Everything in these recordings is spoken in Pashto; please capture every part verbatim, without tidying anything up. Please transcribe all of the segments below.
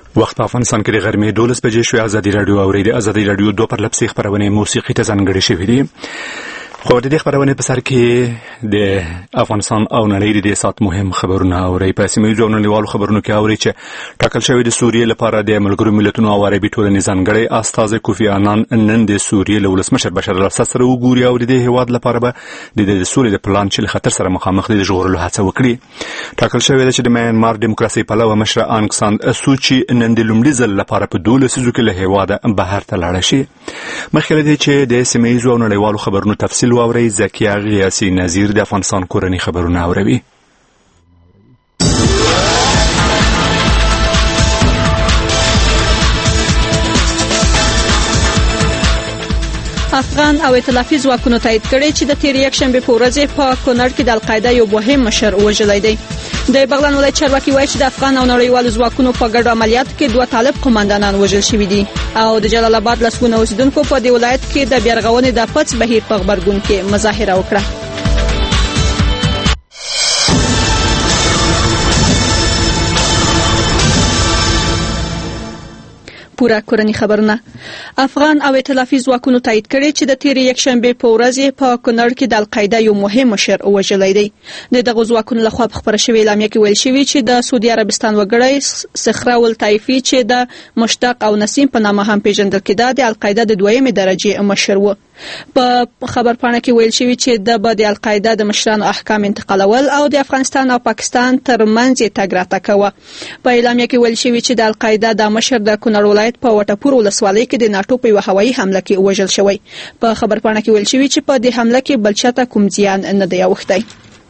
وخت په افغانستان کې د غرمې دولس بجې شوې. ازادي راډیو اوري د ازادي راډیو دوه پرله پسې خبرونه موسیقي ته ځانګړې شوې دي. خو د دې خبرونه په سر کې د افغانستان او نړۍ د سات مهم خبرونه اوري. په سیمه ییزو نړیوالو خبرونو کې اوري چې ټاکل شوی د سوریې لپاره د ملګرو ملتونو او عربي ټولنې ځانګړی استازی کوفی عنان نن د سوریې له ولسمشر بشار الاسد سره وګوري او د دې هیواد لپاره به د سولې د پلان چې له خطر سره مخامخ دي ژغورلو هڅه وکړي. ټاکل شوی دی چې د میانمار دیموکراسي پلوه مشر آنګ سان سوچي نن د لومړي ځل لپاره په دولس لسیزو کې له هیواده بهر ته لاړه شي. مخکې له دې چې د سیمه ییزو نړیوالو خبرونو تفصیل واوري، زکیه غیاثي نظیر د افغانستان کورنی خبرونه اوروي. افغان او ائتلافي ځواکونو تایید کړی چې د تیر یکشنبه په ورځ په کونړ کې د القاعده یو مهم مشر وژلی دی. د بغلان ولایت چارواکي وایي چې د افغان او نړیوالو ځواکونو په ګډو عملیاتو کې دوه طالب قوماندانان وژل شوي دي او د جلال آباد لسګونه اوسیدونکو په دې ولایت کې د بیارغونې د پڅ بهیر په غبرګون کې مظاهره وکړه. پورا کورنی خبرونه. افغان او ائتلافي ځواکونو تایید کړی چې د تیر یکشنبه په ورځ په کونړ کې د القاعده یو مهم مشر وژلی دی. د دغه ځواکونو لخوا په خبره شوې اعلامیه کې ویل شوی چې د سعودي عربستان وګړی صخره الطایفي چې د مشتاق او نسیم په نامه هم پیژندل کېده د القاعده د دویمې درجه مشر و. په خبرپاڼه کې ویل شوی چې د د القاعده د مشرانو احکام انتقالول او د افغانستان او پاکستان ترمنځ تګ راتګ کوه. په اعلامیه کې ویل شوی چې د القاعده د مشر د کونړ ولایت په وټپور ولسوالۍ کې د ناټو په یو هوایي حمله کې وژل شوی. په خبرپاڼه کې ویل شوی چې په دې حمله کې بل چاته کوم زیان نه دی اوښتی.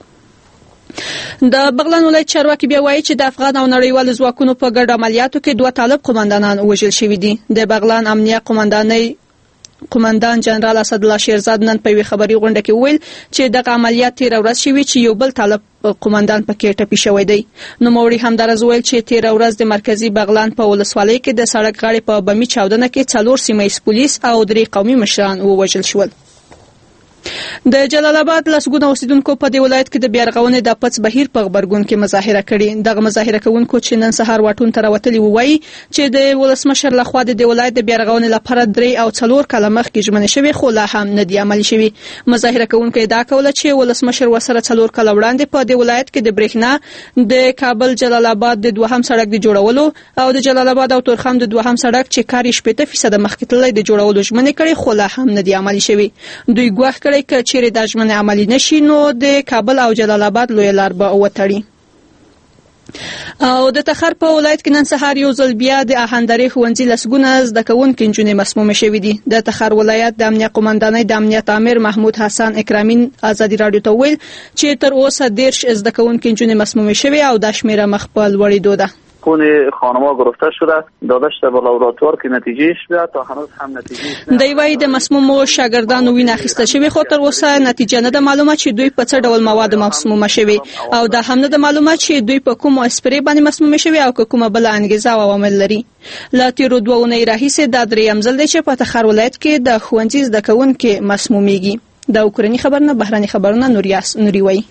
د بغلان ولایت چارواکي بیا وایي چې د افغان او نړیوالو ځواکونو په ګډ عملیاتو کې دوه طالب قوماندانان وژل شوي دي. د بغلان امنیه قوماندانۍ قوماندان جنرال اسد الله شیرزاد نن په یوه خبري غونډه کې ویل چې دغه عملیات تیر ورځ شوي چې یو بل طالب قوماندان پکې ټپي شوی دی. نو موري همدارز ویل چې تیر ورځ د مرکزی بغلان په ولسوالۍ کې د سړک غاړې په بمي چاودنه کې څلور سیمه ییز پولیس او درې قومي مشران ووژل شول. د جلال آباد لسګونه اوسیدونکو په دې ولایت کې د بیارغونې د پڅ بهیر په غبرګون کې مظاهره کړې. دغه مظاهره کوونکو چې نن سهار واټون ته راوتلي وایي چې د ولسمشر لخوا د ولایت د بیارغونې لپاره درې او څلور کاله مخکې ژمنې شوې خو لا هم نه دي عملي شوي. مظاهره کوونکو ادعا کوله چې ولسمشر ورسره څلور کاله وړاندې په دې ولایت کې د برېښنا د کابل جلال آباد د دوهم سړک د جوړولو او د جلال آباد او تورخم د دوهم سړک چې کار یې شپږ فیصد مخکې تللی د جوړولو ژمنې کړې خو لا هم نه دي عملي شوي. دوی ګواښ کړی چې چیرې د ژمنې عملي نشي نو د کابل او جلال آباد لوی لار به وتړي. او د تخار په ولایت کې نن سهار یو ځل بیا د اهندرې ښوونځي لسګونه زده کوونکي نجونې مسمومې شوې دي. د تخار ولایت د امنیه قوماندانۍ د امنیت امیر محمود حسن اکرامي ازادي راډیو ته ویل چې تر اوسه دېرش زده کوونکي نجونې مسمومې شوې او دا شمیره مخ په لوړېدو ده. خون خانم‌ها گرفته شده داده شده به لابراتوار که نتیجهش بیاد تا هنوز هم نتیجهش دی وایي د مسمومو شاګردانو وینه اخیستل شوې خو تر اوسه نتیجه نه ده معلومه چې دوی په څه ډول مواد مسمومه شوي او دا هم نه ده معلومه چې دوی په کومو اسپرې باندې مسمومه شوي او کومه بل انګیزه او عوامل لري. لا تیرو دوه اونۍ راهیسې دا درېیم ځل دی چې په تخار ولایت کې د ښوونځي زده کوونکي مسمومیږي. د اوکراني خبرونه بهراني خبرونه نوریاس نوري وایي.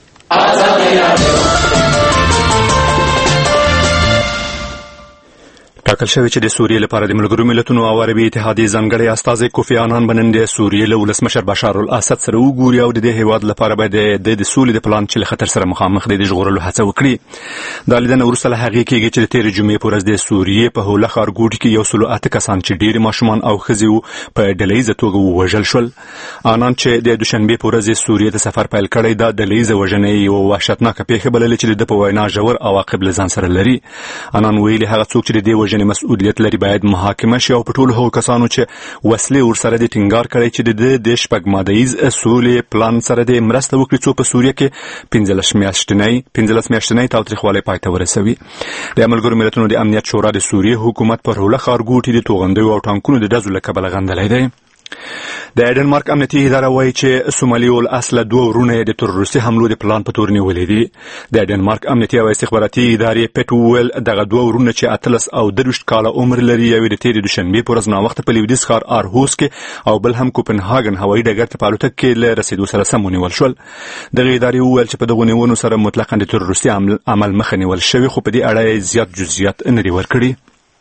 ټاکل شوی چې د سوریې لپاره د ملګرو ملتونو او عربي اتحادیې ځانګړی استازی کوفی عنان به نن د سوریې له ولسمشر بشار الاسد سره وګوري او د دې هیواد لپاره به د د سولې د پلان چې له خطر سره مخامخ دی د ژغورلو هڅه وکړي. دا لیدنه وروسته له هغې کېږي چې د تېرې جمعې په ورځ د سوریې په هوله ښارګوټي کې یو سلو اته کسان چې ډېر ماشومان او ښځې وو په ډلهییزه توګه ووژل شول. عنان چې د دوشنبې په ورځ سوریې ته سفر پیل کړی دا ډلهییزه وژنې یوه وحشتناکه پیښه بللې چې د ده په وینا ژور عواقب له ځان سره لري. عنان ویلي هغه څوک چې د دې وژنې مسؤلیت لري باید محاکمه شي او په ټولو هغو کسانو چې وسلې ورسره د ټینګار کړی چې د د شپږ مادهیز سولې پلان سره د مرسته وکړي څو په سوریه کې پنځلس میاشتنۍ پنځلس میاشتنۍ تاوتریخوالی پای ته ورسوي. د ملګرو ملتونو د امنیت شورا د سوریې حکومت پر هوله ښارګوټي د توغندیو او ټانکونو د ډزو له کبله غندلی دی. د ډنمارک امنیتي اداره وایي چې سومالي الاصله دوه ورونه د تروریستي حملو د پلان په تور نیولي دي. د ډنمارک امنیتي او استخباراتي ادارې پټ وویل دغه دوه ورونه چې اتلس او درویشت کاله عمر لري یو د تېرې دوشنبې په ورځ ناوخته په لویدیځ ښار آرهوس کې او بل هم کوپنهاګن هوایي ډګر ته په الوتکه کې له رسېدو سره سم ونیول شول. دغه ادارې وویل چې په دغو نیونو سره مطلقاً د تروریستي عمل مخه نیول شوې خو په دې اړه یې زیات جزئیات نه دي ورکړي.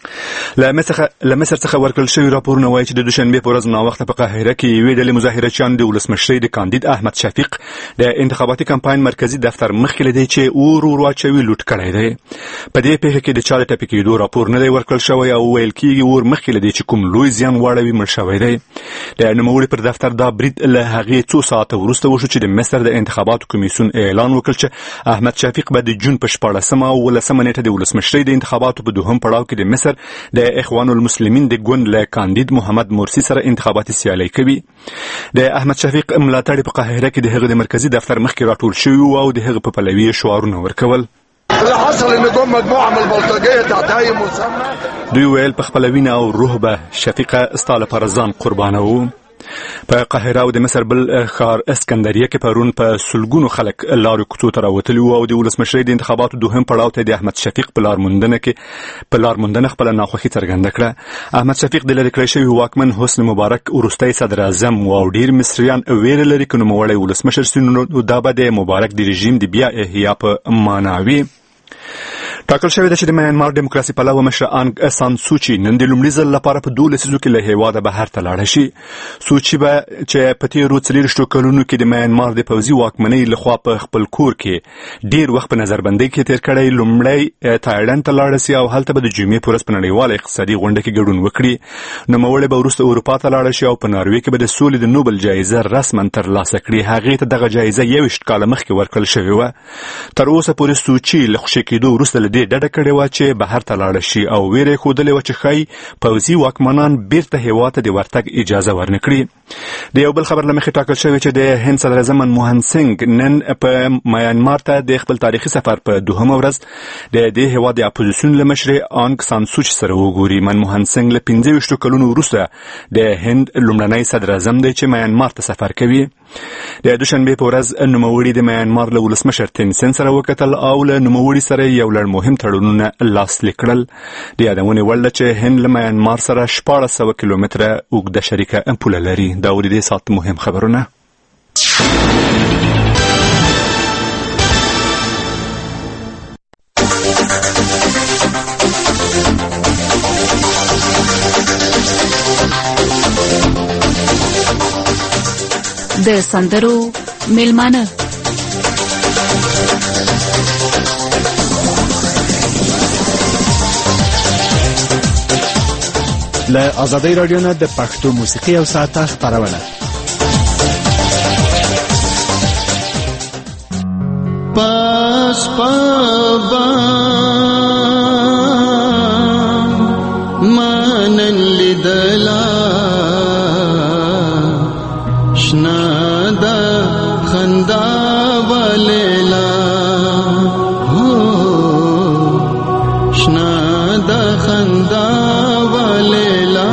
له مصر څخه ورکړل شوی راپورونه وایي چې د دوشنبه په ورځ ناوخته په قاهره کې یوې ډلې مظاهرچیان د ولسمشر د کاندید احمد شفیق د انتخاباتي کمپاین مرکزی دفتر مخکې لدی چې اور ور واچوي لوټ کړی دی. په دې پیښه کې د چا د ټپي کېدو راپور نه دی ورکړل شوی او ویل کېږي اور مخکې لدی چې کوم لوی زیان واړوي مړ شوی دی. د نوموړي پر دفتر دا برید له هغې څو ساعته وروسته وشو چې د مصر د انتخاباتو کمیسیون اعلان وکړ چې احمد شفیق به د جون په شپاړسمه او ولسمه نیټه د ولسمشر د انتخاباتو په دوهم پړاو کې د مصر د اخوان المسلمین د ګوند له کاندید محمد مرسی سره انتخاباتي سیالي کوي. د احمد شفیق ملاتړي په قاهره کې د هغه د مرکزی دفتر مخکې راټول شوي او د هغه په پلوي شعارونه ورکول. اللي حصل ان جم مجموعه من البلطجيه تحت اي مسمى. دوی ویل په خپل وینه او روح به شفیقه ستاله پر ځان قربانو. په قاهره او د مصر بل ښار اسکندریه کې پرون په سلګونو خلک لارو کوڅو ته راوتلي وو او د ولسمشر د انتخاباتو دوهم پړاو ته د احمد شفیق په لار موندنه کې په لار موندنه خپل ناخوښي څرګنده کړه. احمد شفیق د لرې کړی شوي واکمن حسن مبارک وروستی صدر اعظم او ډیر مصریان ویره لري چې نوموړی ولسمشر سي نو دا به د مبارک د رژیم د بیا احیا په معنا وي. ټاکل شوی ده چې د میانمار دیموکراسي پلوه مشر آنګ سان سوچي نن د لومړي ځل لپاره په دوه لسیزو کې له هیواده بهر ته لاړه شي. سوچي به چې په تیرو څلېرویشتو کلونو کې د میانمار د پوځي واکمنۍ لخوا په خپل کور کې ډیر وخت په نظربندۍ کې تیر کړی لومړی تایلند ته لاړه سي او هلته به د جمعې په ورځ په نړیواله اقتصادي غونډه کې ګډون وکړي. نوموړی به وروسته اروپا ته لاړه شي او په ناروې کې به د سولې د نوبل جایزه رسما ترلاسه کړي. هغې ته دغه جایزه یویشت کاله مخکې ورکړل شوې وه. تر اوسه پورې سوچي له خوشي کېدو وروسته له دې ډډه کړې وه چې بهر ته لاړه شي او ویره یې ښودلې وه چې ښایي پوځي واکمنان بیرته هېواد ته د ورتګ اجازه ورنه کړي. د یو بل خبر له مخې ټاکل شوی چې د هند صدراعظم منموهن سینګ نن په میانمار ته د خپل تاریخي سفر په دوهمه ورځ د دې هېواد د اپوزیسیون له مشرې آنګ سان سوچي سره وګوري. منموهن سینګ له پنځه ویشتو کلونو وروسته د هند لومړنی صدراعظم دی چې میانمار ته سفر کوي. د دوشنبې په ورځ نوموړي د میانمار له ولسمشر تین سین سره وکتل او له نوموړي سره یو لړ مهم تړونونه لاسلیک کړل. د یادونې وړ ده چې هند له میانمار سره شپاړس سوه کیلومتره اوږده شریکه پوله لري. دا ورې دې ساعت مهم خبرونه. د سندرو میلمانه له آزادۍ رادیو نه د پښتو موسیقي او ساعته خپرونه. پاس پابا مانن لیدلا شنا دا خندا ولیلا هو شنا دا خندا ولیلا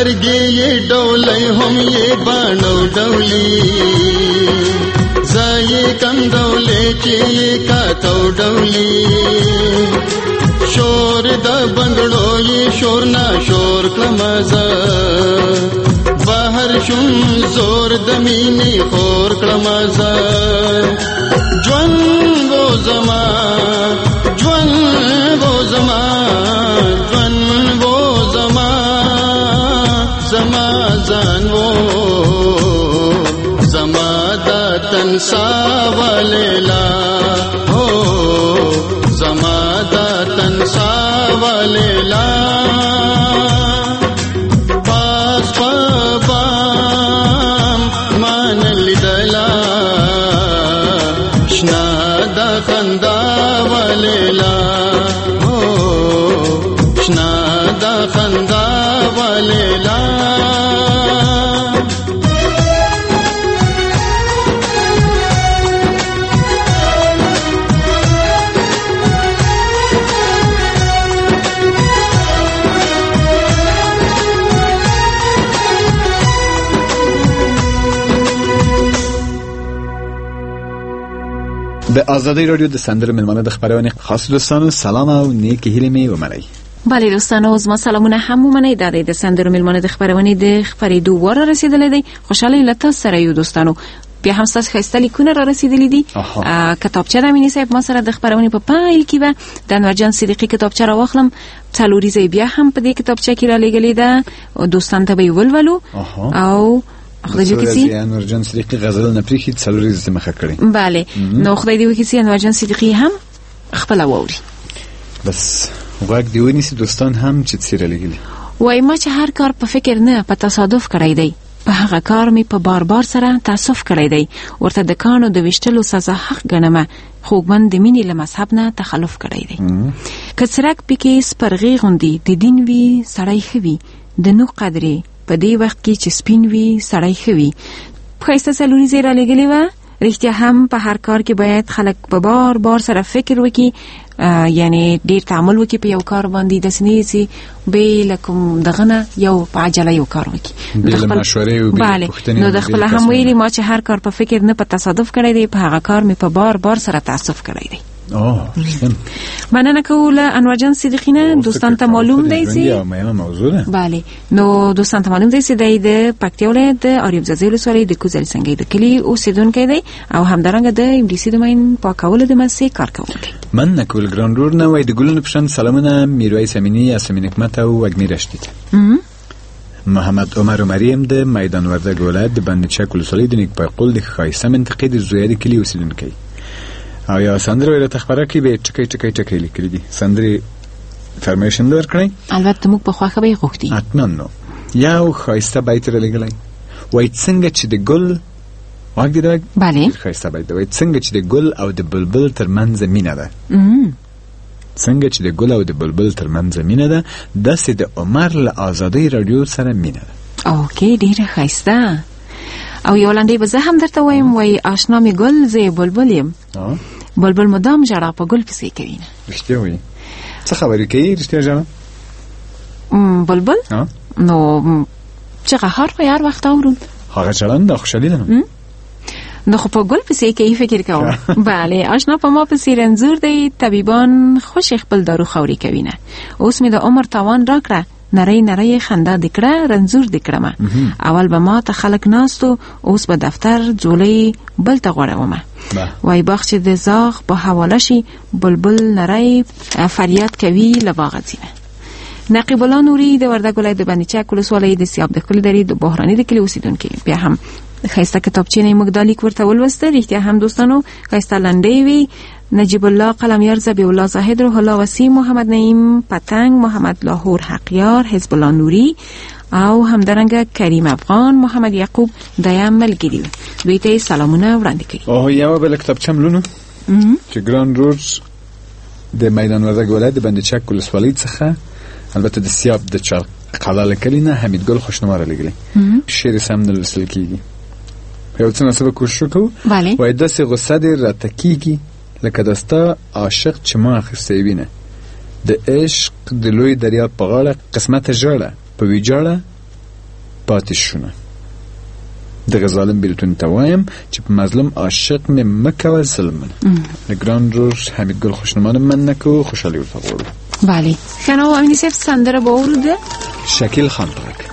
سترګې یې ډولۍ هم یې باڼو ډولي زایې کندولې چې یې کاتو ډولي شور د بنګړو یې شور نا شور کړم زه بهر شوم زور د مینې خور کړم زه ژوند و زما ژوند و زما ژوند و زما زما ځان و زما د تن ساولیلا هو زما د تن ساولیلا پاس پام مان لیدلا شنا د خندا ولیلا هو شنا د خندا ولیلا د ازادي رادیو د سندرو ملمنه د خبرونه خاص دوستانو سلام او نیکی هیله می ومنئ. بله دوستانو زما سلامونه هم ومنئ. د دې سندرو ملمنه د خبرونه د خبرېدو وره رسیدلې دی. خوشاله لته سره یو دوستانو بیا هم تاسو خسته لیکونه را رسیدلې دي. کتابچه د امینی صاحب ما سره د خبرونه په پایل کې و د انورجان صدیقی کتابچه را واخلم څلوريزه بیا هم په دې کتابچه کې را لګلې ده دوستان ته به ولولو او خدای دې کسی انورجان صدیقی غزل نه پریخي څلوريزه مخه کړی. بله نو خدای دې کسی انورجان صدیقی هم خپل ووري بس وګ دی ونیسي دوستان هم چې څیره لګلی وای ما چې هر کار په فکر نه په تصادف کړی دی په هغه کار می په بار بار سره تاسف کړی دی ورته د کانو د وشتلو سزا حق ګڼمه خوګمن د مینې له مذهب نه تخلف کړی دی کڅرک پکې سپرغي غوندي د دین وی سړی خوي د نو قدرې په دې وخت کې چې سپین وی سړی خوي خیسته سلوري زیرا لګلی و رښتیا هم په هر کار کې باید خلک په بار بار سره فکر وکړي یعنی ډیر تعامل وکړي په یو کار باندې د سنېسي به لکم دغه یو په عجله یو کار وکړي د خپل مشورې او پوښتنې نو د خپل هم ویلي ما چې هر کار په فکر نه په تصادف کړی دی په هغه کار می په بار بار سره تاسف کړی دی. اوه مننه کوله انورجان صدیقینه دوستان ته معلوم دی چې بله نو دوستان ته معلوم دی چې د پکتیا ولایت د اریوب ځای ولسوالۍ د کوزل څنګه د کلی اوسیدونکی دی او همدارنګه د انګلیسي دومین پاکولو د مسې کار کوونکی. من نکول ګراندور نه وای د ګلونو پشن سلامونه میرویس امینی اسمین حکمت او وګمی رشتید محمد عمر مریم د میدان وردګ ولایت د بندچک ولسوالۍ د نیک پاکول د خایسه منطقې د زویا د کلی اوسیدونکی او یا سندره ویله تخبره کې به ټکی ټکی ټکی لیکلي دي سندره فرمیشن درکړئ البته موږ په خواخه به غوښتي حتما نو یو خایسته بیت را لګلای وای څنګه چې د ګل واګ دی دا bale خایسته بیت وای څنګه چې د ګل او د بلبل ترمنځ مینه ده څنګه چې د ګل او د بلبل ترمنځ مینه ده داسې د عمر له ازادۍ رادیو سره مینه ده. اوکې ډیره خایسته او یو لاندې به زه هم درته وایم وای آشنا می ګل زه بلبل یم بلبل مدام ژړا په ګل پسې کوي نه رښتیا وایي څه خبرې کوي رښتیا ژړا بلبل نو چې هر هر وخت اورم هغه ژړا د خوشالي ده نو خو په ګل پسې کوي فکر کوم bale آشنا په ما پسې رنځور دی طبيبان خوش خپل دارو خوري کوي نه اوس می د عمر تاوان راکړه نری نری خندا دکړه رنځور دکړم اول به ما ته خلک ناستو اوس به دفتر جولې بل ته غوړوم وای باغ چې د زاغ په حواله شي بلبل نری فریاد کوي لباغ ځینه. نقیب الله نوري د وردګ ولایت د بندچک ولسوالۍ د سیاب د کلی درې د بحرانی د کلی اوسیدونکو بیا هم خیسته کتابچې نه موږ د لیک ورته ولوسته رښتیا هم دوستانو خیسته لنډې وی نجیب الله قلمیار زبی الله زاهد روح الله وسیم محمد نعیم پتنگ محمد لاهور حقیار حزب الله نوری او همدارنګه کریم افغان محمد یعقوب دایم ملګری دوی ته سلامونه وړاندې کړي. او یو بل کتابچه ملونو چې ګراند روز د میدان وردګ ولایت د بندچک ولسوالۍ څخه البته د سیاب د چا قلاله کلینا حمید ګل خوشنماره لګلی شعر سم نه لسل کیږي یو څه نسبه کوشش وکړو وای داسې غصه دې راته کیږي لکه دستا عاشق چې ما اخیستې وینه د عشق د لوی دریا په غاړه قسمت ژړه په ویجاړه پاتې شونه. دغه ظالم بیلتون ته وایم چې په مظلوم عاشق مې مه کوه ظلمونه. د ګران رور حمید ګل خوشنمانه من نکو، خوشحالي ورته غواړو. بله کنه و امینی صاحب سندره به اوروده شکیل خان پاک.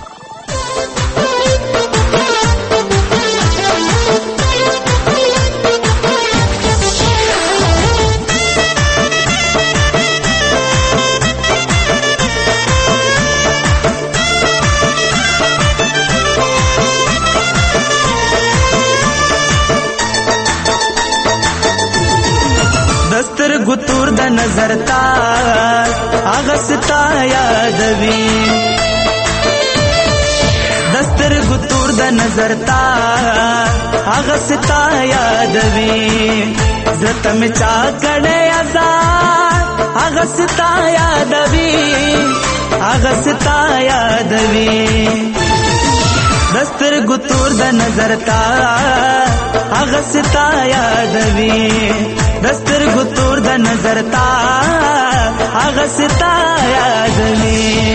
ګتور د نظر تا هغه ستا یادوي، دستر ګتور د نظر تا هغه ستا یادوي، زته می چا کړه آزاد هغه ستا یادوي، هغه ستا یادوي، دستر ګتور د نظر تا هغه ستا یادوي، دستر ګتور د نظر تا هغه ستا یادوي.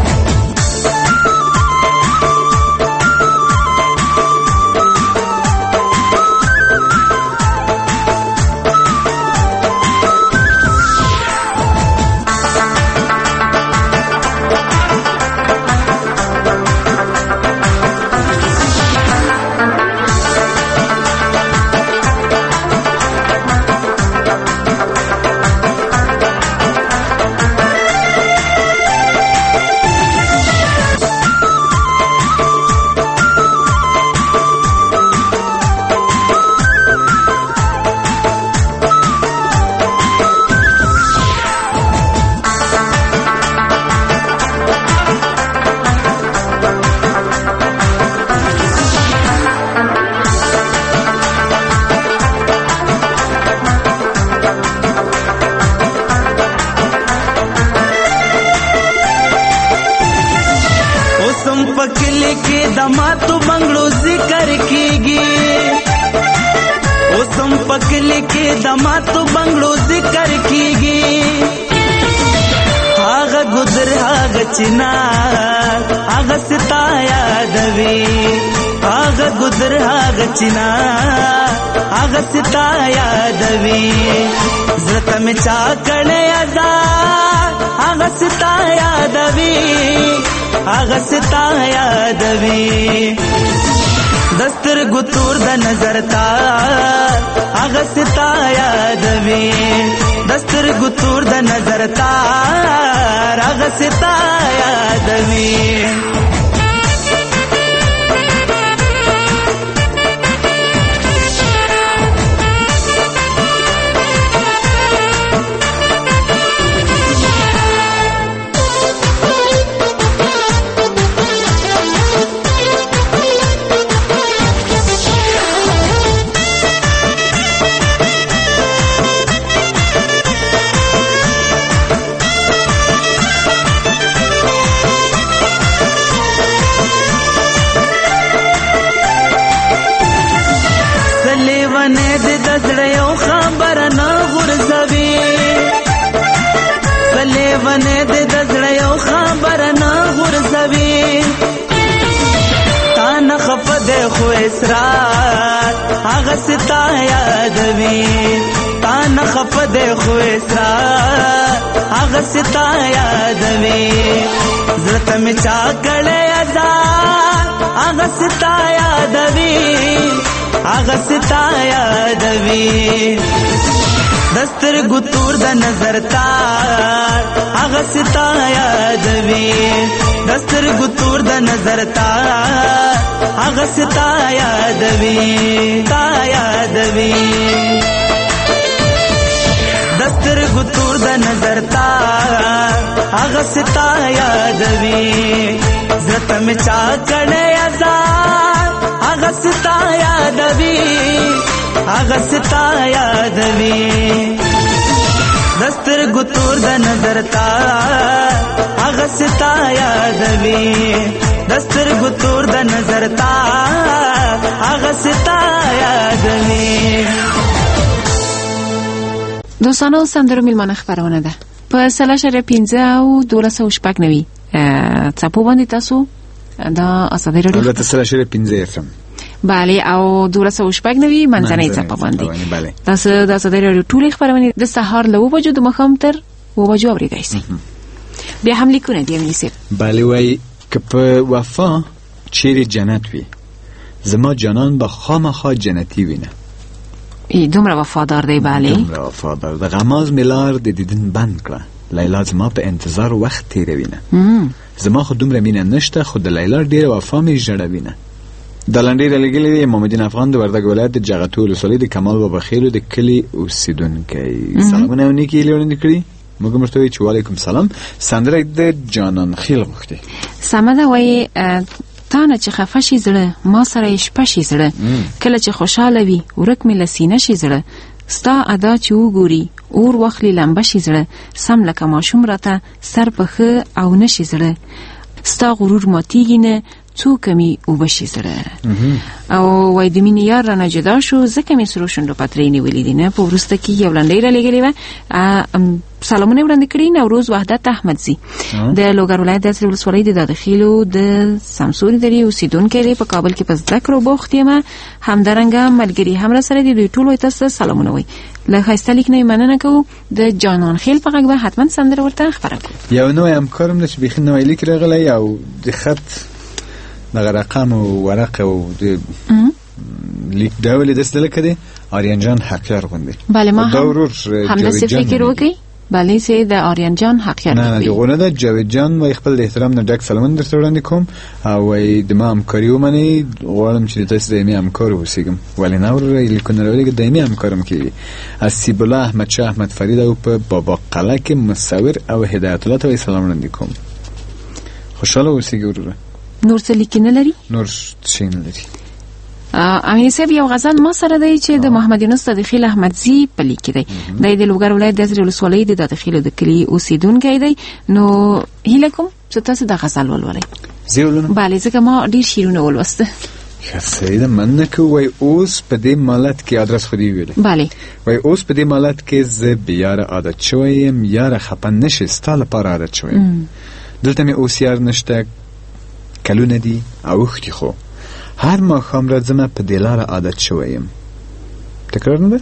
پکلی کې دماتو بنگلو ذکر کیږي، اوسم پکلی کې دماتو بنگلو ذکر کیږي، هاغه ګذر هاغه چنار هاغه ستا یادوي، هاغه ګذر هاغه چنار هاغه ستا یادوي، زړه مې چا کړه آزاد هاغه ستا یادوي، هغه ستا یادوي، دستر ګتور د نظر تا هغه ستا یادوي، دستر ګتور د نظر تا هغه ستا یادوي. لیوانه د دزړه یو خبر نه غورځوي، لیوانه د دزړه یو خبر نه غورځوي، تا نه خفه دی خو اسرار هغه ستا یادوي، تا نه خفه دی خو اسرار هغه ستا یادوي، زړه مې چا کړه آزاد هغه ستا یادوي، هغه ستا یادوي، دستر ګتور د نظر تا هغه ستا یادوي، دستر ګتور د نظر تا هغه ستا یادوي، تا یادوي، دستر ګتور د نظر تا هغه ستا یادوي، زړه مې چا کړه آزاد هغه ستا یادوي، هغه ستا یادوي، دستر ګتور د نظر تا هغه ستا یادوي، دستر ګتور د نظر تا هغه ستا یادوي. دوستانو سندرو میلمانه خبرونه ده په سلا شر پنځه او دولس او شپږ نوي څپو باندې تاسو دا ازادي رادیو البته سره شری پنځه اف ام بله او دوله سو شپږ نوي منځنۍ څپه باندې بله تاسو د ازادي رادیو ټولې خبرونه د سهار له وبجو د مخام تر وبجو اورېدای شئ. بیا هم لیکونه دی منیسب بله وای که په وفا چیرې جنت وي زما جانان به خامخا جنتی وینه. ای دومره وفادار دی. بله دومره وفادار د غماز ملار د دیدن بند کړه. لیلا زما په انتظار وخت تیروینه. زما خو دومره مینه نشته خو د لیلا ډیره وفا مې ژړوینه. د لنډۍ رالیږلې دی محمد دین افغان د وردګ ولایت د جغتو ولسوالۍ د کمال بابا خیلو د کلي اوسیدونکی. سلامونه او نیکې هیلې وړاندې کړي. موږ هم ورته وایو چې وعلیکم سلام. سندره د جانان خیل غوښتې. سمه ده. وایي تا نه چې خفه شي زړه ما سره یې شپه شي زړه کله چې خوشحاله وي ورک مې له سینه شي زړه ستا ادا چې وګوري اور واخلي لمبه شي زړه سم لکه ماشوم راته سر په ښه او نه شي زړه ستا غرور ماتیږي نه څو کمی وبشي زړه. او وای د مینې یار رانه جدا شو ځکه مې سرو شونډو پترې نیولې دي نه. په وروسته کې یو لنډۍ رالیږلې وه. سلامونه وړاندې کړي. نوروز وحدت احمدزي د لوګر ولایت د اصلي ولسوالۍ د دادخیلو د سمسوري درې اوسیدونکی دی. په کابل کې په زده کړو بوخت یم. همدارنګه ملګري هم راسره دي. دوی ټول تاسو سلامونه وایي. له ښایسته لیک نه مننه کوو. د جانان خیل په غږ به حتما سندره ورته خپره کړو. یو نوی همکارم ده چې بیخي نوی لیک راغلی او د خط دغه رقم او ورق او د لیک ډول داسې لکه دی آریان جان حقیار غوندې. بله ما هم همداسې فکر وکړئ. بله سي د آریان جان حقیار نه نه دغه نه ده. جاوید جان وای خپل د احترام نه ډک سلام درته وړاندې کوم او وای د ما همکاري ومنئ. غواړم چې تاسو د دایمي همکار اوسئ. ولې نه ورته لیکونه راوړئ دایمي همکارم کیږي. اسیب الله احمد شاه احمد فرید او په بابا قلعه کې مصور او هدایت الله ته سلام وړاندې کوم. خوشاله اوسئ ګوره. نور څه لیکنه لري؟ نور څه نه لري. امین صاحب یو غزل ما سره دی چې د محمد یونس صدیقی احمدزي په لیک دی. د لوګر ولایت د اصلي ولسوالۍ د دادخیلو د کلي اوسیدونکی دی. نو هیله کوم چې تاسو د غزل ولولئ. زه ولولم؟ بله ځکه ما ډیر شعرونه ولوسته. ښه سیده مننه کوم. وای اوس په دې مالت کې ادرس خو دی ویلې. بله وای اوس په دې مالت کې زه بیاره عادت شویم. یاره خپه نشي ستا لپاره عادت شویم. دلته مې اوس یار نشته کلونه دي اوښتي خو هر ماښام راځمه په دې لاره عادت شویم. تکرار نه ده.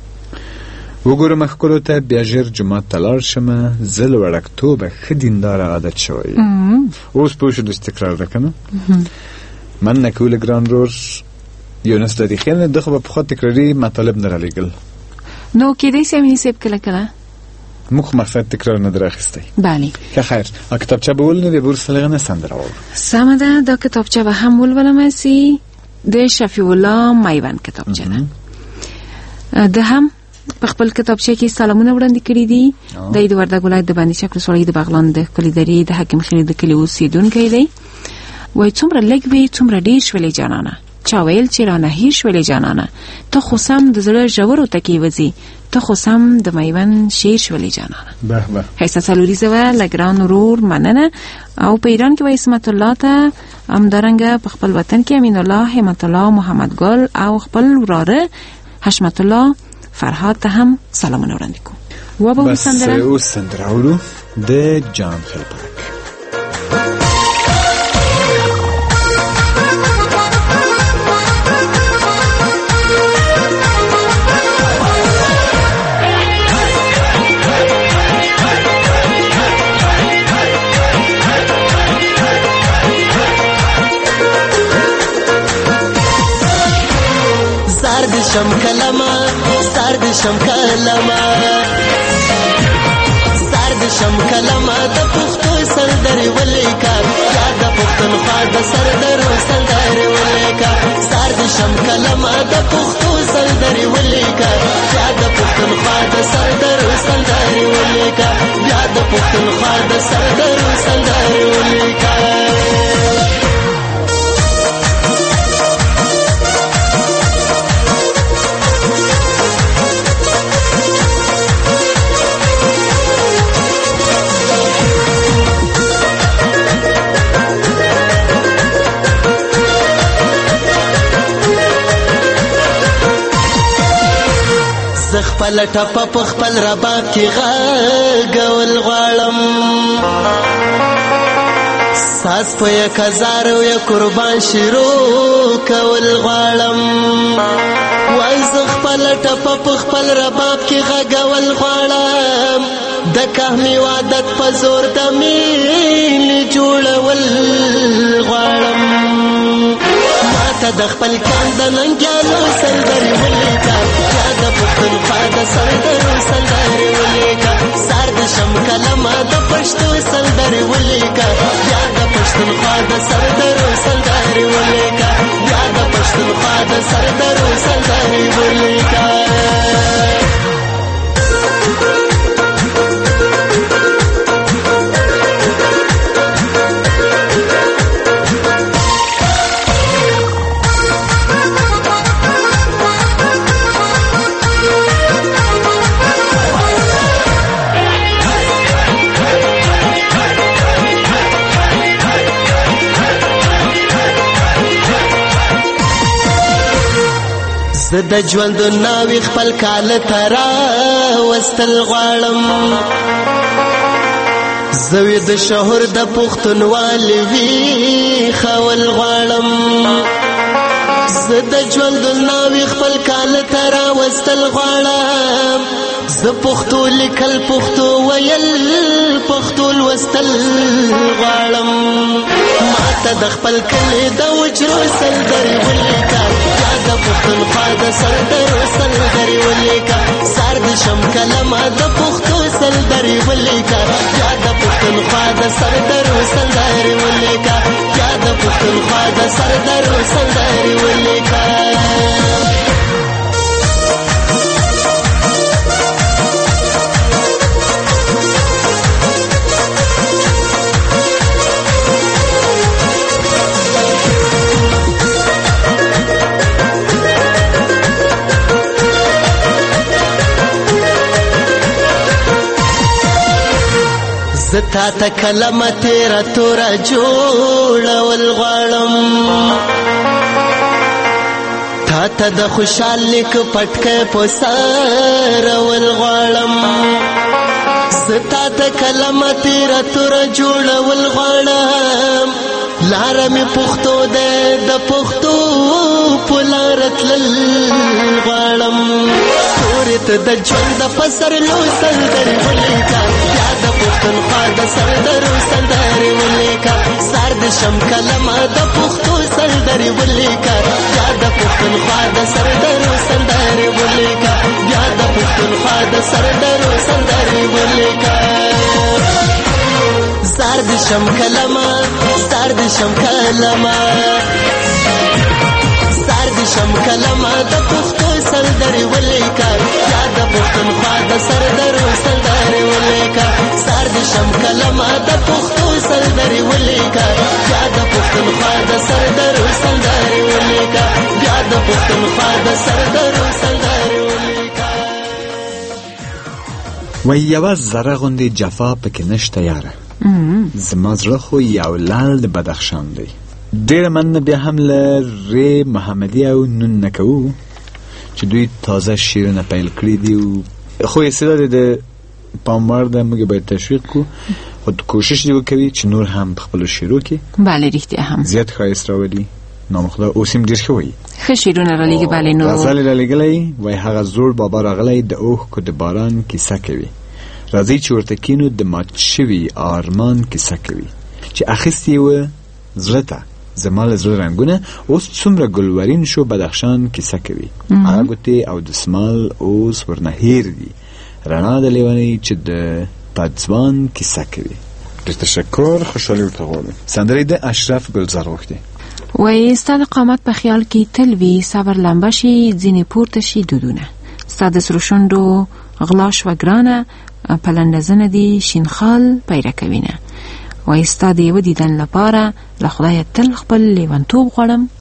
وګورم ښکلو ته بیا ژر جومات ته لاړ شمه زه له وړکتوبه ښه دینداره عادت شویم. اوس پوه شو داسې تکرار ده که نه. مننه کوو له ګران ورور یونس صدیقی نه. ده خو به پخوا تکراري مطالب نه رالیږل. نو کیدای شي امین صاحب کله کله موږ خو مقصد تکرار نه در اخیستی. بله که خیر کتابچه به ولنه د بورس سلیغه نه سندره وور. سمه ده. دا کتابچه به هم ولولم سی د شفیع الله میوند کتابچه ده. ده هم په خپل کتابچه کې سلامونه وړاندې کړي دي. د وردګ ولایت د باندې شکل سولې د بغلان د کلی درې د حکیم خیل د کلی اوسیدونکی دی. وای څومره لږ وی څومره ډیر شولې جانانه چا ویل چې رانه هیر شولې جانانه ته خو سم د زړه ژورو تکي وځي ته خو سم د میوند شیر شولې جانانه. به به حیث سالوریزه و لګران ورور مننه. او په ایران کې وای اسمت الله ته همدارنګه په خپل وطن کې امین الله همت الله محمد ګل او خپل وراره حشمت الله فرهاد ته هم سلامونه وړاندې کوم. و به سندره بس اوس سندره اورو د جان خلپاک. شم کلمه سرد شم کلمه سرد شم کلمه د پښتو سندرې ولیکا یا د پښتونخوا د سردرو سندرې ولیکا سرد شم کلمه د پښتو سندرې ولیکا یا د پښتونخوا د سردرو سندرې ولیکا یا د پښتونخوا د سردرو سندرې ولیکا. خپل ټپه په خپل رباب کې غږول غواړم ساس په یک هزار یو قربان شروع کول غواړم وای زه خپل ټپه په خپل رباب کې غږول غواړم د کهمي عادت په زور د مینې جوړول غواړم ماته د خپل کان د ننګیالو سندرې ولیکه یا د پښتونخوا د سندرو سندرې ولیکه سار د شم کلمه د پښتو سندرې ولیکه یا د پښتونخوا د سندرو سندرې ولیکه یا د پښتونخوا د سندرو سندرې ولیکه زه د ژوند ناوې خپل کال ترا وستل غواړم زه د شهر د پښتونوالې وی خول غواړم زه د ژوند ناوې خپل کال ترا وستل غواړم زه پښتو لیکل پښتو ویل پښتو لوستل غواړم ماته د خپل کلي د وجرو سندرې ولیکه یا د پښتونخوا د سندرو سندرې ولیکه سار د شم کلمه د پښتو سندرې ولیکه یا د پښتونخوا د سندرو سندرې ولیکه یا د پښتونخوا د سندرو سندرې ولیکه زتا تا کلمه تیرا تورا جوړول غواړم تا ته د خوشحال لیک پټکې په سارول غواړم زتا تا کلمه تیرا تورا جوړول غواړم لاره مې پښتو ده د پښتو په لاره تلل غواړم ستوري ته د ژوند د پسرلو سندرې ولیکه یا د پښتونخوا د سندرو سندرې ولیکه سار د شم کلمه د پښتو سندرې ولیکه یا د پښتونخوا د سندرو سندرې ولیکه یا د پښتونخوا د سندرو سندرې ولیکه سار د شم کلمه سار د شم کلمه سار د شم کلمه د پښتو سندرې ولیکه یا د پښتونخوا د سندرو سندرې ولیکه سار د شم کلمه د پښتو سندرې ولیکه یا د پښتونخوا د سندرو سندرې ولیکه یا د پښتونخوا د سندرو سندرې ولیکه وای یوه ذره غوندې جفا پکې نشته یاره زما زړه خو یو لعل د بدخشان دی ډېره مننه بیا هم له ری محمدي او نون نه کوو چې دوی تازه شعرونه پیل کړي دي خو استعداد د پام وړ ده موږ باید تشویق کړو خو کوشش دې وکوي چې نور هم په خپلو شعرو کې بله رښتیا هم زیات ښایست راولي نامخدا اوس هم ډېر ښه وایي ښه شعرونه رالیږي بله نو غزل یې رالیږلی وایي هغه زوړ بابا راغلی د اوښکو د باران کیسه کوي راځئ چې ورته کینو د مات شوي آرمان کیسه کوي چې اخیستې وه زړه ته زما له زړه رنګونه اوس څومره ګلورین شو بدخشان کیسه کوي هغه ګوتې او دسمال اوس ورنه هیر دي رڼا د لیونۍ چې د پادځوان کیسه کوي ډېر تشکر خوشحالي ورته غواړم سندرې د اشرف ګلزار غوښتې وایي ستا د قامت په خیال کې تل وي صبر لمبه شي ځینې پورته شي دودونه ستا د سرو شونډو غلا شوه ګرانه په لنډزنه دي شینخال پیره کوینه وایي ستا د یوه دیدن لپاره له خدایه تل خپل لیونتوب غواړم